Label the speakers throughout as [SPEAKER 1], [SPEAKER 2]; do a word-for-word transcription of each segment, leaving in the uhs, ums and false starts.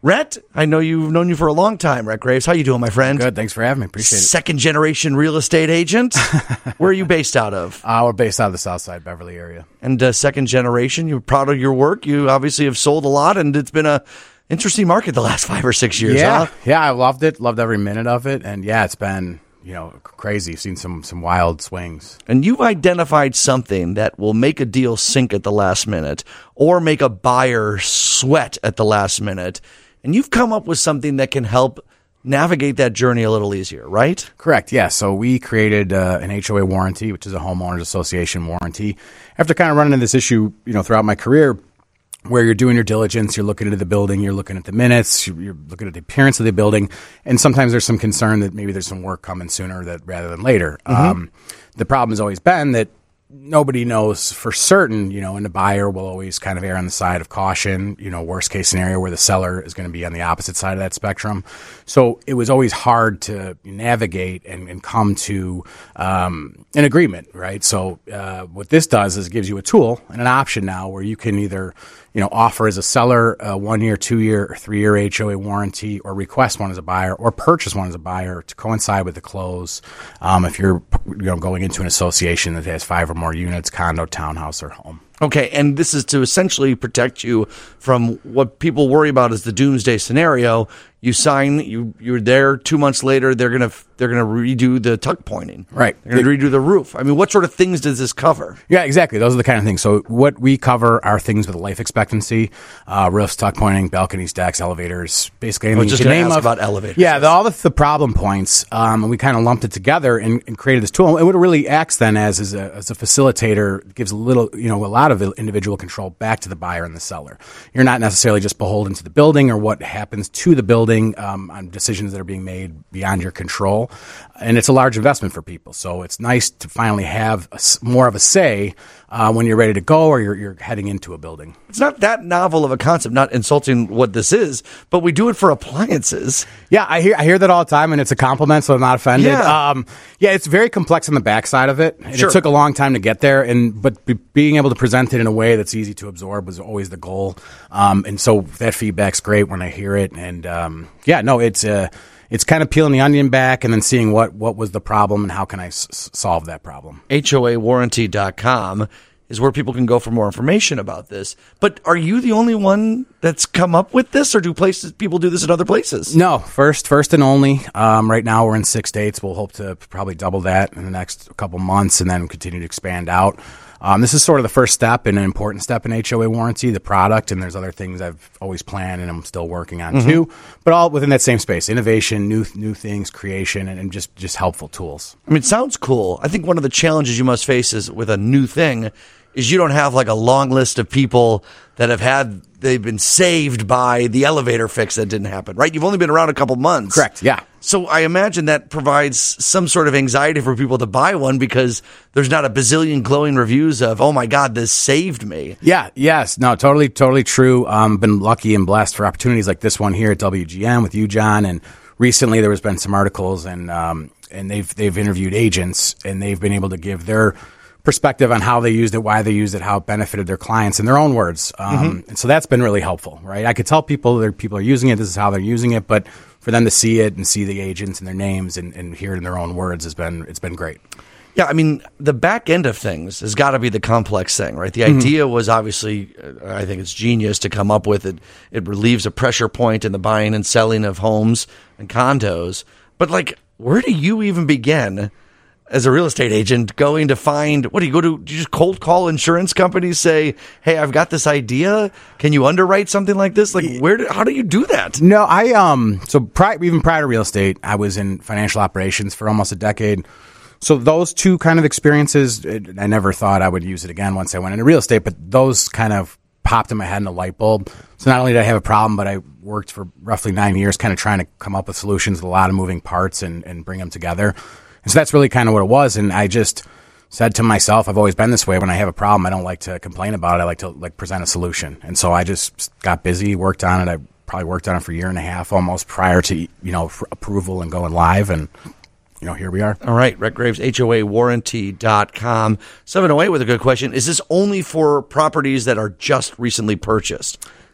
[SPEAKER 1] Rhett, I know you've known you for a long time. Rhett Graves, how you doing, my friend?
[SPEAKER 2] Good, thanks for having me. Appreciate it.
[SPEAKER 1] Second generation real estate agent. Where are you based out of?
[SPEAKER 2] Uh, we're based out of the South Side, Beverly area.
[SPEAKER 1] And uh, second generation, you're proud of your work. You obviously have sold a lot, and it's been a interesting market the last five or six years.
[SPEAKER 2] Yeah,
[SPEAKER 1] huh?
[SPEAKER 2] yeah, I loved it. Loved every minute of it, and yeah, it's been you know crazy. Seen some some wild swings.
[SPEAKER 1] And you've identified something that will make a deal sink at the last minute, or make a buyer sweat at the last minute. And you've come up with something that can help navigate that journey a little easier, right?
[SPEAKER 2] Correct, yeah. So we created uh, an H O A warranty, which is a homeowners association warranty. After kind of running into this issue, you know, throughout my career, where you're doing your diligence, you're looking into the building, you're looking at the minutes, you're looking at the appearance of the building, and sometimes there's some concern that maybe there's some work coming sooner that rather than later. Mm-hmm. Um, the problem has always been that nobody knows for certain, you know, and the buyer will always kind of err on the side of caution, you know, worst case scenario where the seller is going to be on the opposite side of that spectrum. So it was always hard to navigate and, and come to um, an agreement, right? So uh, what this does is it gives you a tool and an option now where you can either, you know, offer as a seller a one-year, two-year, or three-year H O A warranty, or request one as a buyer, or purchase one as a buyer to coincide with the close. Um, if you're, you know, going into an association that has five or more units, condo, townhouse, or home.
[SPEAKER 1] Okay, and this is to essentially protect you from what people worry about as the doomsday scenario. You sign, you you're there. Two months later, they're gonna they're gonna redo the tuck pointing.
[SPEAKER 2] Right,
[SPEAKER 1] they're gonna redo the roof. I mean, what sort of things does this cover?
[SPEAKER 2] Yeah, exactly. Those are the kind of things. So what we cover are things with life expectancy: uh, roofs, tuck pointing, balconies, decks, elevators, basically anything.
[SPEAKER 1] I was just
[SPEAKER 2] you can
[SPEAKER 1] gonna
[SPEAKER 2] name
[SPEAKER 1] ask
[SPEAKER 2] of,
[SPEAKER 1] about elevators.
[SPEAKER 2] Yeah, the, all the, the problem points. Um, and we kind of lumped it together and, and created this tool. And what it really acts then as is a, as a facilitator, gives a little, you know, a lot of individual control back to the buyer and the seller. You're not necessarily just beholden to the building or what happens to the building um, on decisions that are being made beyond your control. And it's a large investment for people. So it's nice to finally have a, more of a say uh, when you're ready to go or you're, you're heading into a building.
[SPEAKER 1] It's not that novel of a concept, not insulting what this is, but we do it for appliances.
[SPEAKER 2] Yeah, I hear I hear that all the time, and it's a compliment, so I'm not offended.
[SPEAKER 1] Yeah,
[SPEAKER 2] um, yeah it's very complex on the backside of it. And
[SPEAKER 1] sure.
[SPEAKER 2] It took a long time to get there, and but be, being able to present it in a way that's easy to absorb was always the goal. Um, and so that feedback's great when I hear it. And um, yeah, no, it's uh, it's kind of peeling the onion back and then seeing what, what was the problem and how can I s- solve that problem.
[SPEAKER 1] H O A warranty dot com is where people can go for more information about this. But are you the only one that's come up with this, or do places people do this in other places?
[SPEAKER 2] No, first, first and only. Um, right now we're in six states. We'll hope to probably double that in the next couple months and then continue to expand out. Um, this is sort of the first step and an important step in H O A warranty, the product, and there's other things I've always planned and I'm still working on mm-hmm. too, but all within that same space: innovation, new new things, creation, and, and just, just helpful tools.
[SPEAKER 1] I mean, it sounds cool. I think one of the challenges you must face is with a new thing is you don't have like a long list of people that have had, they've been saved by the elevator fix that didn't happen, right? You've only been around a couple months.
[SPEAKER 2] Correct, yeah.
[SPEAKER 1] So I imagine that provides some sort of anxiety for people to buy one because there's not a bazillion glowing reviews of, oh my God, this saved me.
[SPEAKER 2] Yeah, yes, no, totally, totally true. Um, been lucky and blessed for opportunities like this one here at W G N with you, John, and recently there has been some articles and um, and they've they've interviewed agents and they've been able to give their perspective on how they used it, why they used it, how it benefited their clients in their own words. Um, mm-hmm. And so that's been really helpful, right? I could tell people that people are using it, this is how they're using it, but for them to see it and see the agents and their names and, and hear it in their own words has been, it's been great.
[SPEAKER 1] Yeah, I mean, the back end of things has got to be the complex thing, right? The
[SPEAKER 2] mm-hmm. idea
[SPEAKER 1] was obviously, uh, I think it's genius to come up with it. It relieves a pressure point in the buying and selling of homes and condos. But like, where do you even begin as a real estate agent going to find, what do you go to, do you just cold call insurance companies, say, hey, I've got this idea. Can you underwrite something like this? Like, where, do, how do you do that?
[SPEAKER 2] No, I, um, so prior, even prior to real estate, I was in financial operations for almost a decade. So those two kind of experiences, it, I never thought I would use it again once I went into real estate, but those kind of popped in my head in a light bulb. So not only did I have a problem, but I worked for roughly nine years kind of trying to come up with solutions with a lot of moving parts and, and bring them together. And so that's really kind of what it was. And I just said to myself, I've always been this way. When I have a problem, I don't like to complain about it. I like to like present a solution. And so I just got busy, worked on it. I probably worked on it for a year and a half almost prior to, you know, approval and going live. And, you know, here we are.
[SPEAKER 1] All right. Rhett Graves, H O A warranty dot com. seven oh eight with a good question. Is this only for properties that are just recently purchased?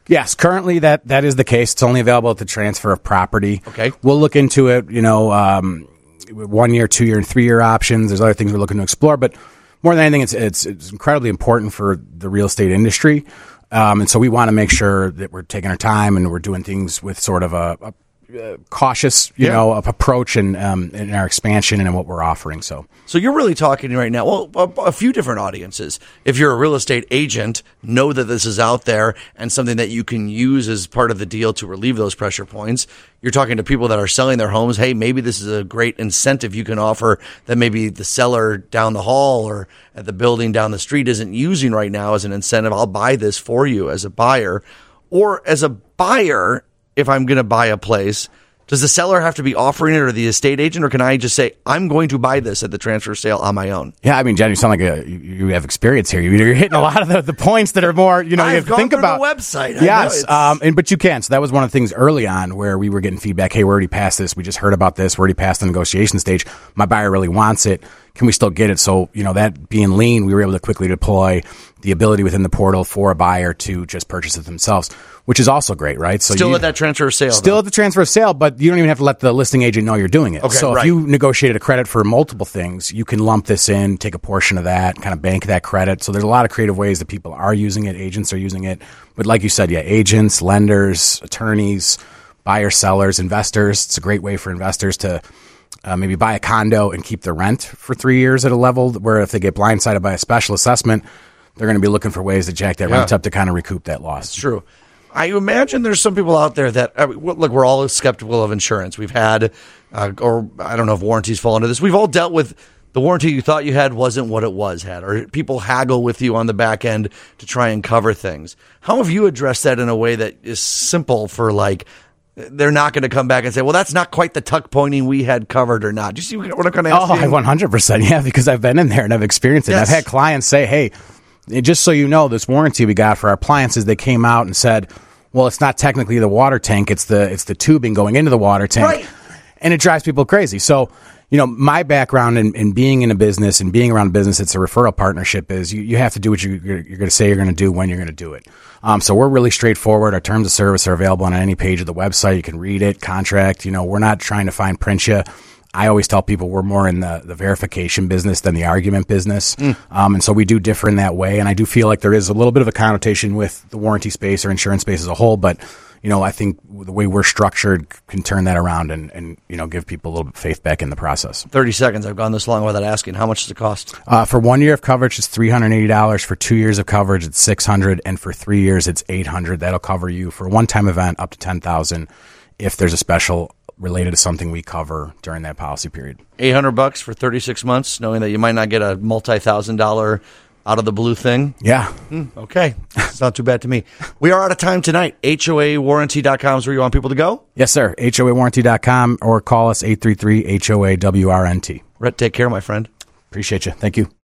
[SPEAKER 2] Yes, currently that, that is the case. It's only available at the transfer of property.
[SPEAKER 1] Okay.
[SPEAKER 2] We'll look into it, you know, um, one year, two year, and three year options. There's other things we're looking to explore, but more than anything, it's it's, it's incredibly important for the real estate industry. Um, and so we want to make sure that we're taking our time and we're doing things with sort of a, a Uh, cautious, you
[SPEAKER 1] Yeah.
[SPEAKER 2] know, approach and um, in our expansion and in what we're offering. So,
[SPEAKER 1] So you're really talking right now, well, a, a few different audiences. If you're a real estate agent, know that this is out there and something that you can use as part of the deal to relieve those pressure points. You're talking to people that are selling their homes. Hey, maybe this is a great incentive you can offer that maybe the seller down the hall or at the building down the street isn't using right now as an incentive. I'll buy this for you as a buyer. Or as a buyer, if I'm going to buy a place, does the seller have to be offering it or the estate agent, or can I just say, I'm going to buy this at the transfer sale on my own?
[SPEAKER 2] yeah, I mean, Jen, you sound like a, you, you have experience here. You're hitting a lot of the, the points that are more, you know, you
[SPEAKER 1] I've
[SPEAKER 2] have to
[SPEAKER 1] gone
[SPEAKER 2] think
[SPEAKER 1] through
[SPEAKER 2] about.
[SPEAKER 1] the website. I
[SPEAKER 2] Yes,
[SPEAKER 1] know
[SPEAKER 2] um, and but you can. So that was one of the things early on where we were getting feedback. Hey, we're already past this. We just heard about this. We're already past the negotiation stage. My buyer really wants it. Can we still get it? So, you know, that being lean, we were able to quickly deploy the ability within the portal for a buyer to just purchase it themselves, which is also great, right? So
[SPEAKER 1] Still
[SPEAKER 2] you,
[SPEAKER 1] at that transfer sale.
[SPEAKER 2] Still
[SPEAKER 1] though.
[SPEAKER 2] at the transfer sale, but you don't even have to let the listing agent know you're doing it.
[SPEAKER 1] Okay,
[SPEAKER 2] so
[SPEAKER 1] right.
[SPEAKER 2] if you negotiated a credit for multiple things, you can lump this in, take a portion of that, kind of bank that credit. So there's a lot of creative ways that people are using it. Agents are using it. But like you said, yeah, agents, lenders, attorneys, buyers, sellers, investors. It's a great way for investors to uh, maybe buy a condo and keep the rent for three years at a level where if they get blindsided by a special assessment, they're going to be looking for ways to jack that
[SPEAKER 1] Yeah.
[SPEAKER 2] rent up to kind of recoup that loss.
[SPEAKER 1] True. I imagine there's some people out there that, I mean, look, we're all skeptical of insurance. We've had, uh, or I don't know if warranties fall into this. We've all dealt with the warranty you thought you had wasn't what it was had, or people haggle with you on the back end to try and cover things. How have you addressed that in a way that is simple for, like, they're not going to come back and say, well, that's not quite the tuck pointing we had covered or not? Do you see what I'm going to ask
[SPEAKER 2] Oh,
[SPEAKER 1] you?
[SPEAKER 2] I one hundred percent. Yeah, because I've been in there and I've experienced it.
[SPEAKER 1] Yes.
[SPEAKER 2] I've had clients say, hey, just so you know, this warranty we got for our appliances, they came out and said, well, it's not technically the water tank. It's the it's the tubing going into the water tank.
[SPEAKER 1] Right.
[SPEAKER 2] And it drives people crazy. So, you know, my background in, in being in a business and being around a business, it's a referral partnership, is you, you have to do what you, you're, you're going to say you're going to do when you're going to do it. Um, so we're really straightforward. Our terms of service are available on any page of the website. You can read it, contract. You know, we're not trying to fine print you. I always tell people we're more in the, the verification business than the argument business. Mm. Um, and so we do differ in that way. And I do feel like there is a little bit of a connotation with the warranty space or insurance space as a whole. But, you know, I think the way we're structured can turn that around and, and you know, give people a little bit of faith back in the process.
[SPEAKER 1] thirty seconds. I've gone this long without asking. How much does it cost?
[SPEAKER 2] Uh, for one year of coverage, it's three hundred eighty dollars. For two years of coverage, it's six hundred dollars. And for three years, it's eight hundred dollars. That'll cover you for a one-time event up to ten thousand dollars if there's a special related to something we cover during that policy period.
[SPEAKER 1] eight hundred bucks for thirty-six months, knowing that you might not get a multi-thousand dollar out of the blue thing.
[SPEAKER 2] Yeah.
[SPEAKER 1] Mm, okay. It's not too bad to me. We are out of time tonight. H O A warranty dot com is where you want people to go.
[SPEAKER 2] Yes, sir. H O A warranty dot com or call us eight three three H O A W R N T.
[SPEAKER 1] Rhett, take care, my friend.
[SPEAKER 2] Appreciate you. Thank you.